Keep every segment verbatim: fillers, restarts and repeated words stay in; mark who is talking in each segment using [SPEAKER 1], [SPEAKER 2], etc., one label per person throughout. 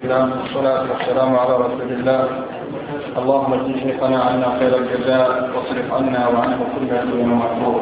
[SPEAKER 1] الإسلام والصلاة والسلام على رسول الله. اللهم اجزي شيخنا عنا خير الجزاء واصرف عنا وعنه كل سوء ومكروه.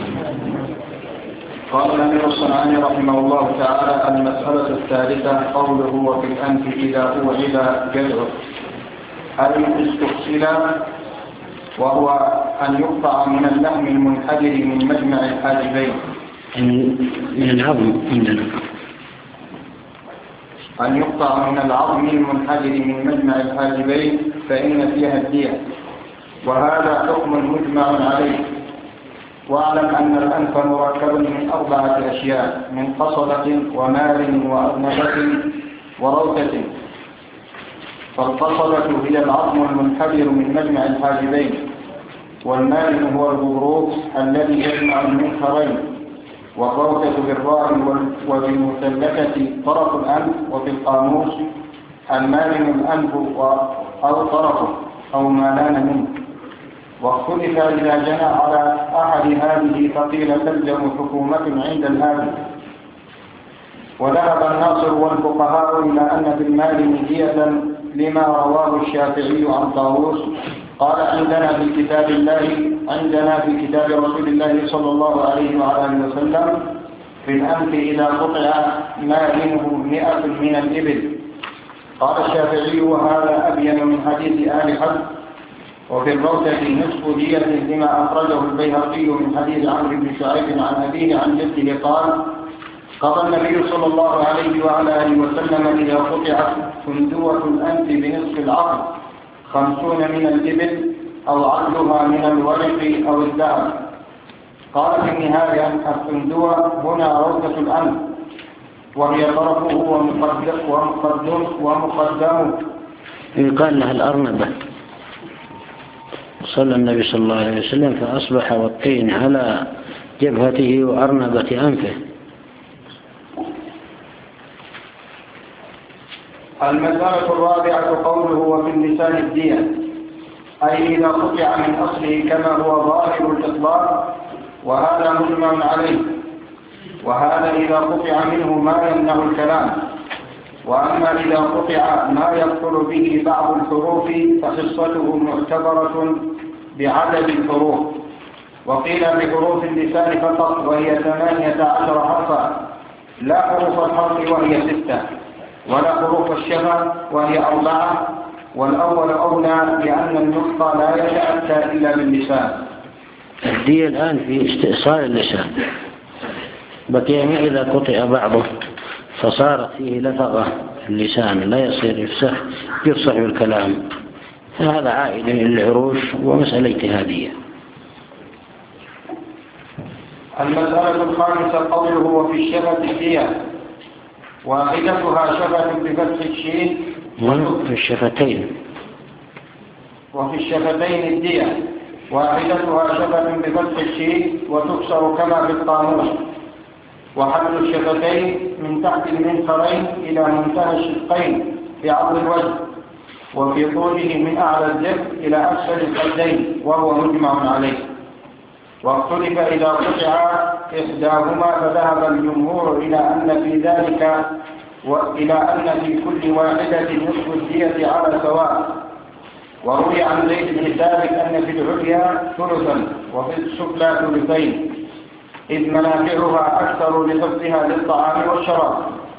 [SPEAKER 1] قال الأمير الصنعاني رحمه الله تعالى: المسألة الثالثة قوله وفي الأنف إذا أوعد جذعه، أي استفصل، وهو أن يقطع من اللحم المنحدر من مجمع الحاجبين،
[SPEAKER 2] من العظم عندنا،
[SPEAKER 1] أن يقطع من العظم المنحدر من مجمع الحاجبين فإن فيها الدية، وهذا حكم مجمع عليه. واعلم أن الأنف مركب من أربعة أشياء: من قصبة ومال وأرنبة وروثة. فالقصبة هي العظم المنحدر من مجمع الحاجبين، والمال هو الغضروف الذي يجمع المنخرين، والروثة بالراء وبالمثلثة طرف الأنف، وفي القاموس المالم الأنف أو طرفه أو ما لان منه. واختلف إذا جنى على أحد هذه فقيل تلزم حكومة عند الهادي. وذهب الناصر والفقهاء إلى أن في المال مجيئة لما رواه الشافعي عن طاووس قال: عندنا في كتاب الله عندنا في كتاب رسول الله صلى الله عليه وآله وسلم في الأنف إذا قطع مالنه مئة من الإبل. قال الشافعي: وهذا أبين من حديث آل حد. وفي الروثة نصف دية لما أخرجه البيهقي من حديث عمرو بن شعيب عن أبيه عن جده قال: قضى النبي صلى الله عليه وعلى آله وسلم إذا قطعت فندوة الأنف بنصف العقل خمسون من الإبل أو عدلها من الورق أو الذهب. قال في النهاية: الفندوة هنا روثة الأنف، وهي طرفه ومقدم ومقدمه.
[SPEAKER 2] يقال لها الأرنبة. صلى النبي صلى الله عليه وسلم فأصبح والطين على جبهته وأرنبة أنفه.
[SPEAKER 1] المسألة الرابعة قوله وفي اللسان الدية، أي إذا قطع من أصله كما هو ظاهر الإطلاق، وهذا مجمع عليه. وهذا إذا قطع منه ما يمنع الكلام. وأما إذا قطع ما يدخل به بعض الحروف فخصته معتبرة بعدد الحروف. وقيل بحروف اللسان فقط، وهي ثمانية عشر حرفا، لا حروف الحرف وهي ستة، ولا حروف الشفة وهي أربعة. والأول أولى لأن النطق لا يتأتى إلا باللسان.
[SPEAKER 2] الدية الآن في استئصال اللسان، بقي إذا قطع بعضه فصارت فيه لفظة اللسان لا يصير يفسح يفصح بالكلام، فهذا عائد للعروش ومسألة اجتهادية.
[SPEAKER 1] المسألة الخامسة قوله وفي الشفة الدية، واحدتها شفة بفتح الشين
[SPEAKER 2] وفي الشفتين
[SPEAKER 1] وفي الشفتين الدية، واحدتها شفة بفتح الشين وتكسر كما في القاموس. وحد الشفتين من تحت المنخرين إلى منتهى الشقين بعرض الوجه، وفي طوله من أعلى الجبهة إلى أسفل الخدين، وهو مجمع عليه. واختلف إذا قطع إحداهما، فذهب الجمهور إلى أن في ذلك وإلى أن في كل واحدة نصف الدية على سواء. وروي عن زيد بن ثابت أن في العليا ثلثا وفي السفلى ثلثين، إذ منافعها أكثر لحفظها للطعام والشراب.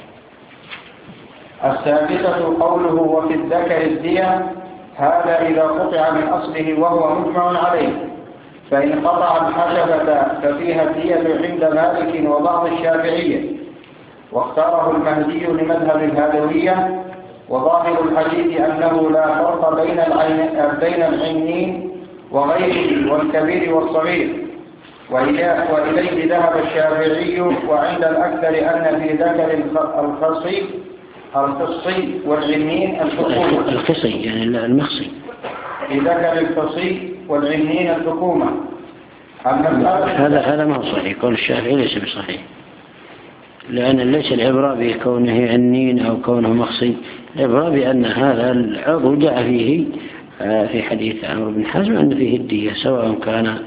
[SPEAKER 1] السادسة قوله وفي الذكر الدية، هذا إذا قطع من أصله وهو مجمع عليه. فإن قطع الحشفة ففيها الدية عند مالك وبعض الشافعية، واختاره المهدي لمذهب الهادوية. وظاهر الحديث أنه لا فرق بين بين العينين وغيره والكبير والصغير، وإليه ذهب الشافعي. وعند الأكثر أن في ذكر الخصي الخصي والعنين الحكومة.
[SPEAKER 2] الخصي يعني المخصي.
[SPEAKER 1] في ذكر الخصي والعنين الحكومة.
[SPEAKER 2] هذا هذا ما هو صحيح، قول الشافعي ليس بصحيح، لأن ليس العبرة بكونه عنين أو كونه مخصي، العبرة بأن هذا العضو جاء فيه في حديث عمرو بن حزم أن فيه الدية، سواء كان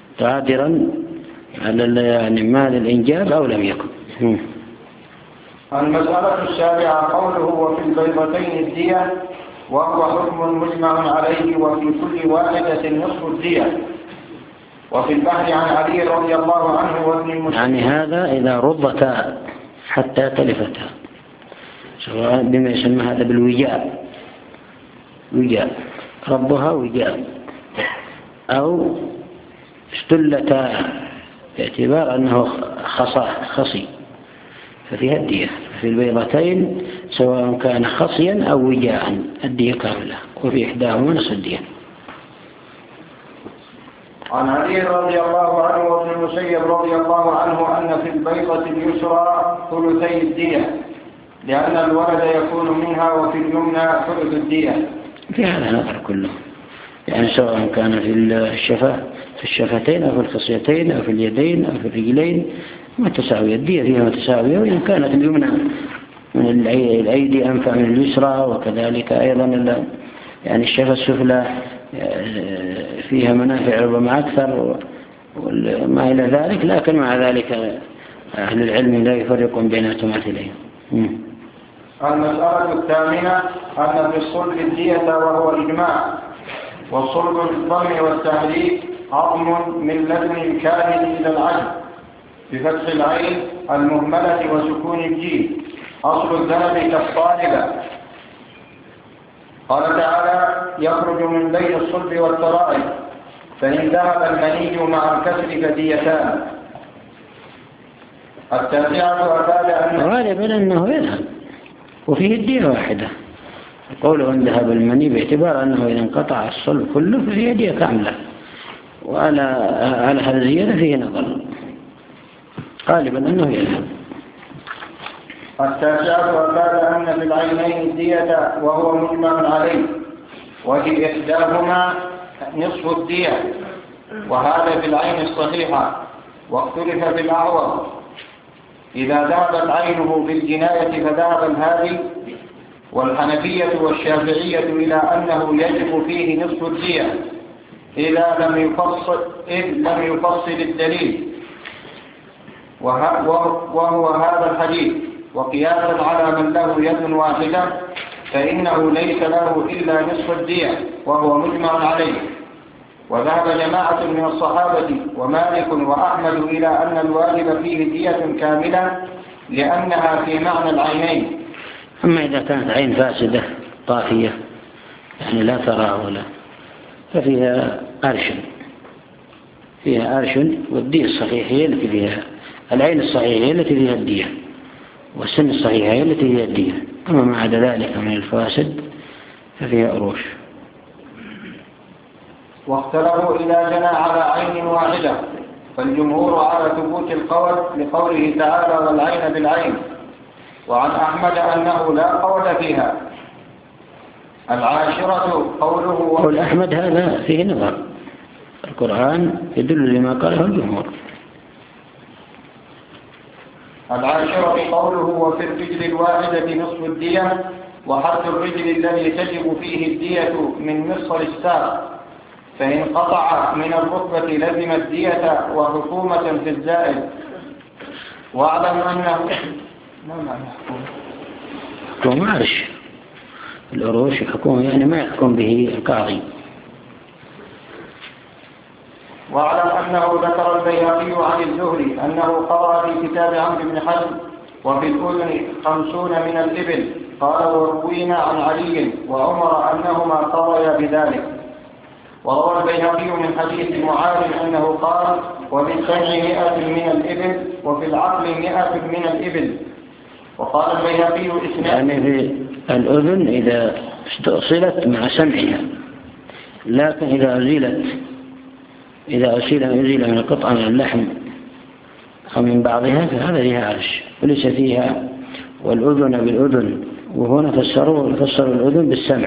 [SPEAKER 2] قادرا على يعني مال الإنجاب أو لم يكن.
[SPEAKER 1] المسألة السابعة قوله وفي البيضتين الدية، وهو حكم مجمع عليه وفي كل واحدة نصف الدية. وفي البحر عن علي رضي الله عنه وابن المسيب،
[SPEAKER 2] يعني هذا إذا رضتا حتى تلفتا، سواء بما يسمى هذا بالوجاء، وجاء ربها وجاء، أو استلتا باعتبار أنه خصي ففيها الدية. في البيضتين سواء كان خصيا أو وجاء الدية كاملة، وفي إحداهما نصف الدية.
[SPEAKER 1] عن علي رضي الله عنه وابن المسيب رضي الله عنه أن في البيضة اليسرى ثلثي الدية، لأن الولد يكون منها، وفي اليمنى ثلث الدية.
[SPEAKER 2] في هذا نظر كله، يعني سواء كان في الشفة في الشفتين أو في الخصيتين أو في اليدين أو في الرجلين متساوية، الدية فيها متساوية. وإن كانت اليمنى من الأيدي أنفع من اليسرى، وكذلك أيضا يعني الشفة السفلى فيها منافع ربما أكثر وما إلى ذلك، لكن مع ذلك أهل العلم لا يفرقون بين تماثلين.
[SPEAKER 1] المسألة الثامنة أن في الصلب الدية وهو إجماع، والصلب بالضم والتحريك عظم من لدن الكاهن إلى العجل بفتح العين المهملة وسكون الجيم، أصل الذهب كالطالبة. قال تعالى يخرج من بين الصلب والترائب، فإن ذهب المني مع الكسر فديتان. التاسعة أفاد أن
[SPEAKER 2] غالبا أنه يذهب وفيه الدية واحدة، قوله أن ذهب المني باعتبار أنه إذا انقطع الصلب كله ففيه دية كاملة، وعلى على هذا الزيادة فيه نظر، غالبا أنه يذهب.
[SPEAKER 1] التاسعة أفاد أن في العينين الدية وهو مجمع عليه، وفي إحداهما نصف الدية، وهذا في العين الصحيحة، واختلف في الأعوض. إذا ذهبت عينه بالجناية فذهب الهادي، والحنفية والشافعية إلى أنه يجب فيه نصف الدية إذا لم يفصل إذ لم يفصل الدليل، وهو هذا الحديث. وقياسا على من له يد واحدة فإنه ليس له إلا نصف الدية وهو مجمع عليه. وذهب جماعة من الصحابة ومالك وأحمد إلى أن الواجب فيه دية كاملة لأنها في معنى العينين.
[SPEAKER 2] أما إذا كانت عين فاسدة طافية يعني لا ترى ولا، ففيها أرش، فيها أرش، والدية الصحيحة هي التي فيها، العين الصحيحة هي التي فيها الدية، والسن الصحيحة هي التي فيها الدية. أما ما عدا ذلك من الفاسد ففيها أروش.
[SPEAKER 1] واختلفوا إذا جنى على عين واحدة، فالجمهور على ثبوت القول لقوله تعالى والعين بالعين، وعن أحمد أنه لا قول فيها. العاشرة قوله
[SPEAKER 2] قول أحمد هذا فيه نظر، القرآن يدل لما قاله الجمهور.
[SPEAKER 1] العاشرة قوله وفي الرجل الواحدة نصف الدية، وحد الرجل الذي تجب فيه الدية من مفصل الساق، فإن قطع من الركبة لزم الدية وحكومة في الزائد. واعلم أنه ما معنى
[SPEAKER 2] حكومة؟ عرش الأروش حكومة، يعني ما يحكم به القاضي.
[SPEAKER 1] واعلم أنه ذكر البيهقي عن الزهري أنه قرأ في كتاب عمرو بن حزم وفي الأذن خمسون من الإبل، قال وروينا عن علي وعمر أنهما قضيا بذلك. وروى البيهقي من حديث معاذ أنه قال وبالسمع مئة من الإبل وفي العقل مئة من الإبل. وقال البيهقي إسناد
[SPEAKER 2] يعني في الأذن إذا استأصلت مع سمعها، لكن إذا أزيلت إذا أزيل أزيل من القطعة من اللحم أو من بعضها فهذا لها عرش وليس فيها. والأذن بالأذن، وهنا فسروا فسروا الأذن بالسمع،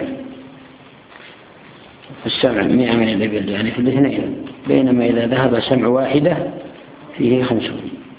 [SPEAKER 2] السمع مئة من الإبل يعني في الاثنين، بينما إذا ذهب سمع واحدة فيه خمسون.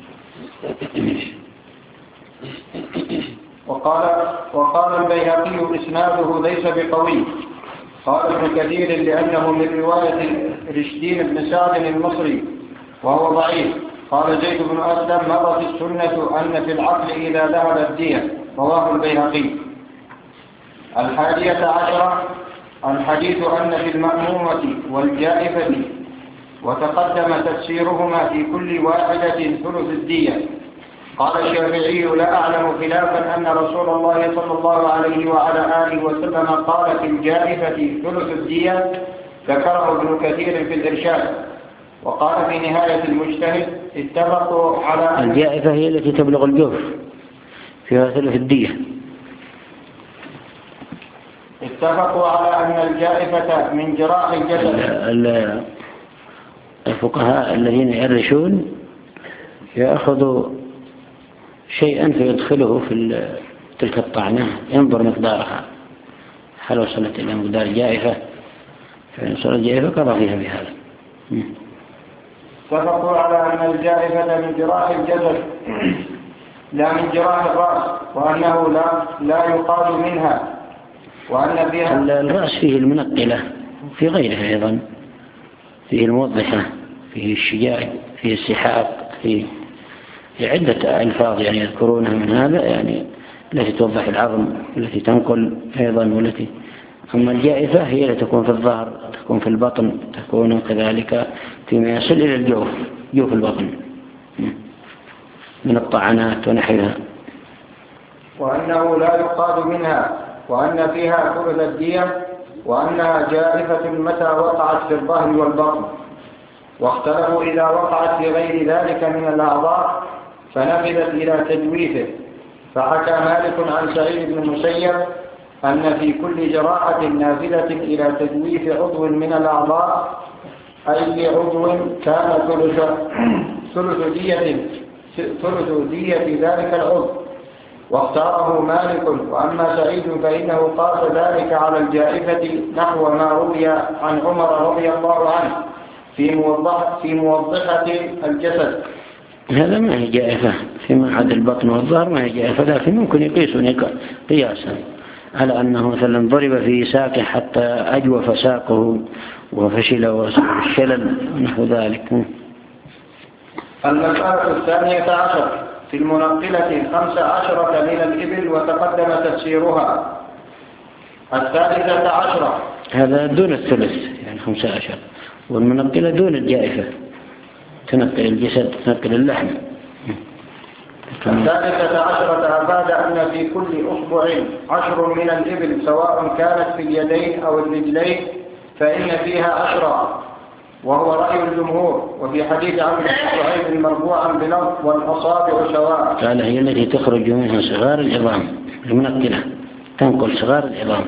[SPEAKER 1] وقال وقال البيهقي إسناده ليس بقوي. قال ابن كثير لأنه من رواية رشدين بن سعد المصري وهو ضعيف، قال زيد بن أسلم مرت السنة أن في العقل إذا ذهب الدية. رواه البيهقي. الحادية عشرة الحديث أن في المأمومة والجائفة، وتقدم تفسيرهما في كل واحدة ثلث الدية. قال الشافعي لا أعلم خلافا أن رسول الله صلى الله عليه وعلى آله وسلم قال في الجائفة ثلث الدية، ذكره ابن كثير في الإرشاد. وقال في نهاية المجتهد اتفقوا على
[SPEAKER 2] الجائفة هي التي تبلغ الجوف فيها ثلث الدية.
[SPEAKER 1] اتفقوا على أن الجائفة من جراح الجسد.
[SPEAKER 2] الفقهاء الذين يرشون يأخذوا شيئا فيدخله في تلك الطعنة، ينظر مقدارها، هل وصلت إلى مقدار جائفة، فإن وصلت جائفة قضى فيها بهذا.
[SPEAKER 1] اتفقوا على أن الجائفة من جراح الجسد لا من جراح الرأس، وأنه لا, لا يقال منها، وأن فيها
[SPEAKER 2] الرأس فيه المنقلة، في غيرها أيضا فيه الموضحة، فيه الشجاع، فيه السحاق، فيه عدة ألفاظ يعني يذكرونها من هذا، يعني التي توضح العظم، التي تنقل أيضا، والتي أما الجائفة هي التي تكون في الظهر، تكون في البطن، تكون كذلك فيما يصل إلى الجوف، جوف البطن من الطعنات ونحوها.
[SPEAKER 1] وأنه لا يقال منها، وأن فيها ثلث الدية، وأنها جائفة متى وقعت في الظهر والبطن. واختلفوا إذا وقعت في غير ذلك من الأعضاء فنفذت إلى تجويفه. فحكى مالك عن سعيد بن المسيب أن في كل جراحة نافذة إلى تجويف عضو من الأعضاء أي عضو كان ثلث ثلث دية ثلث دية ذلك العضو، واختاره مالك. وأما سعيد فإنه قاس ذلك على الجائفة نحو ما روي عن عمر رضي الله عنه في موضحة في موضحة الجسد.
[SPEAKER 2] هذا ما هي جائفة فيما عدا البطن والظهر، ما هي جائفة، لكن ممكن يقيسون قياسا على أنه مثلا ضرب في ساقه حتى أجوف ساقه وفشل والشلل ونحو ذلك.
[SPEAKER 1] المسألة الثانية عشر في المنقلة خمس عشرة من الإبل، وتقدم تفسيرها. الثالثة عشرة
[SPEAKER 2] هذا دون الثلث يعني خمسة عشر، والمنقلة دون الجائفة، تنقل الجسد، تنقل اللحم.
[SPEAKER 1] الثالثة عشرة أفاد أن في كل أصبع عشر من الإبل سواء كانت في اليدين أو الرجلين فإن فيها عشرة، وهو رأي الجمهور. وفي حديث عمرو بن شعيب مرفوعا بلفظ والأصابع سواء،
[SPEAKER 2] قال هي التي تخرج منها صغار العظام، المنقلة تنقل صغار العظام،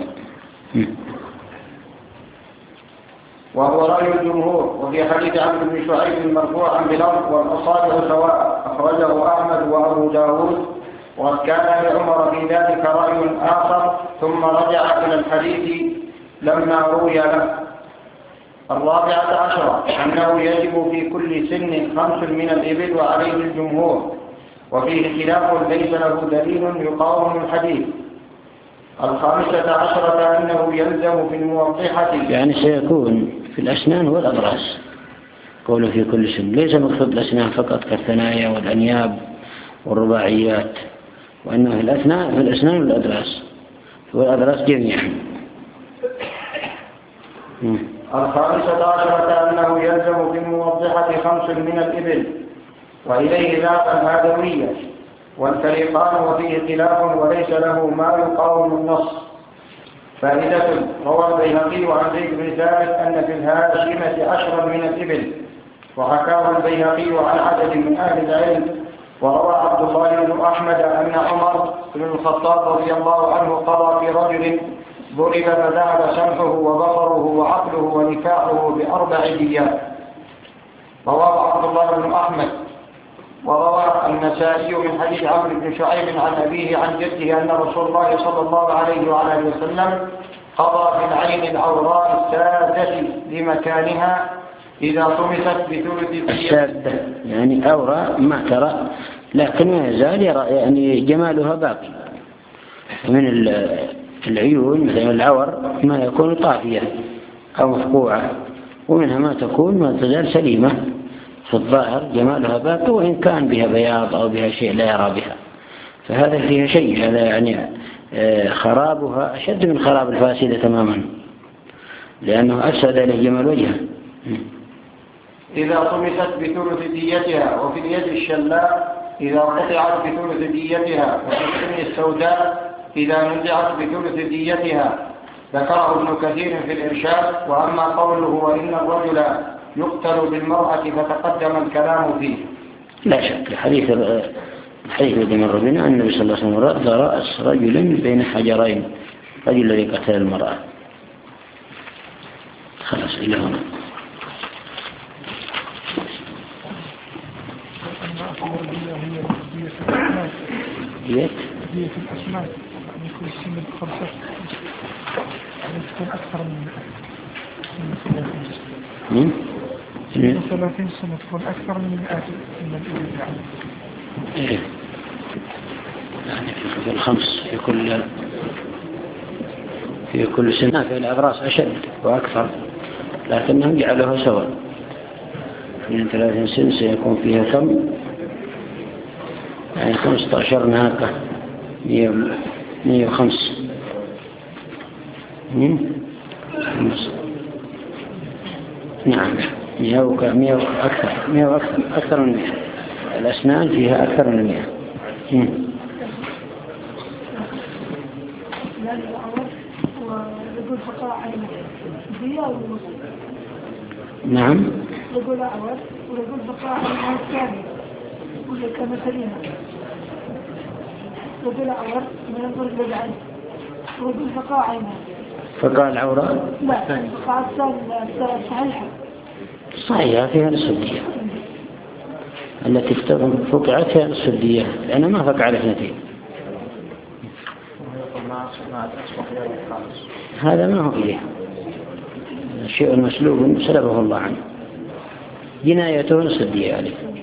[SPEAKER 1] وهو رأي الجمهور. وفي حديث عمرو بن شعيب مرفوعا بلفظ والأصابع سواء، أخرجه أحمد وأبو داود. وقد كان لعمر في ذلك رأي آخر ثم رجع إلى الحديث لما روي له. الرابعة عشرة أنه يجب في كل سن خمس من الإبل، وعليه الجمهور، وفيه خلاف ليس له دليل يقاوم الحديث. الخامسة عشرة أنه يلزم في الموضحة،
[SPEAKER 2] يعني سيكون في الأسنان والأضراس، قوله في كل سن ليس مقصود الأسنان فقط كالثنايا والأنياب والرباعيات، وأنه في الأسنان في الأسنان والأضراس والأضراس جميعا.
[SPEAKER 1] الخامسة عشرة أنه يلزم في الموضحة خمس من الإبل، وإليه ذات الهادوية والفريقان، وفيه خلاف وليس له ما يقاوم النص. فائدة: روى البيهقي عن زيد بن ثابت أن في الهاشمة عشرا من الإبل، وحكاه البيهقي عن عدد من أهل العلم. وروى عبد الله بن أحمد أن عمر بن الخطاب رضي الله عنه قضى في رجل ضرب فذهب سمعه وبصره وعقله ونكاحه بأربع ديات. رواه عبد الله بن أحمد. وروى النسائي من حديث عمرو بن شعيب عن أبيه عن جده أن رسول الله صلى الله عليه وعلى آله وسلم قضى في العين العوراء السادة لمكانها إذا طمست بثلث
[SPEAKER 2] السادة، يعني أوراء ما ترى لكن ما يزال يرى، يعني جمالها باقي. من العيون مثل العور ما يكون طافية أو مفقوعة، ومنها ما تكون ما تزال سليمة في الظاهر جمالها باقي وإن كان بها بياض أو بها شيء لا يرى بها، فهذا فيها شيء، هذا يعني خرابها أشد من خراب الفاسدة تماما، لأنه أفسد له جمال وجهها.
[SPEAKER 1] إذا طمست بثلث ديتها، وفي اليد الشلاء إذا قطعت بثلث ديتها، وفي السن السوداء إذا نزعت بثلث ديتها. ذكره ابن كثير في الإرشاد. وأما قوله وإن الرجل يقتل بالمرأة فتقدم الكلام فيه،
[SPEAKER 2] لا شك حديث الحديث الذي مر بنا أن النبي صلى الله عليه وسلم رأى رأس رجل بين حجرين، رجل الذي قتل المرأة. خلاص إلى هنا. دية
[SPEAKER 3] دية الأسماك يعني كل سنة بخمسة يعني تكون أكثر من
[SPEAKER 2] من
[SPEAKER 3] ثلاثين ثلاثين سنة تكون أكثر من مئات من الإبل يعني.
[SPEAKER 2] إيه يعني في الخمس في كل في كل سنة في الأبراس أشد وأكثر، لكنهم جعلوها سواء. من ثلاثين سنة سيكون فيها كم؟ يعني خمسة عشر ناقة، مية وخمس نعم مية ومية أكثر مية وأكثر أكثر من مية. الأسنان فيها أكثر من مية. نعم
[SPEAKER 4] يقول أعور ويقول بقاء عينها الثاني ولا كمثلين، يقول أعور ويقول بالعين ويقول بقاء عينها.
[SPEAKER 2] فقال العورة
[SPEAKER 4] لا بقاء الثاني صحيحة
[SPEAKER 2] صحيحة فيها نصف الدية، التي فقعت فيها نصف الدية لأنها ما فقع على اثنتين. هذا ما هو إليه الشيء المسلوب سلبه الله عنه، جنايته نصف الدية عليه.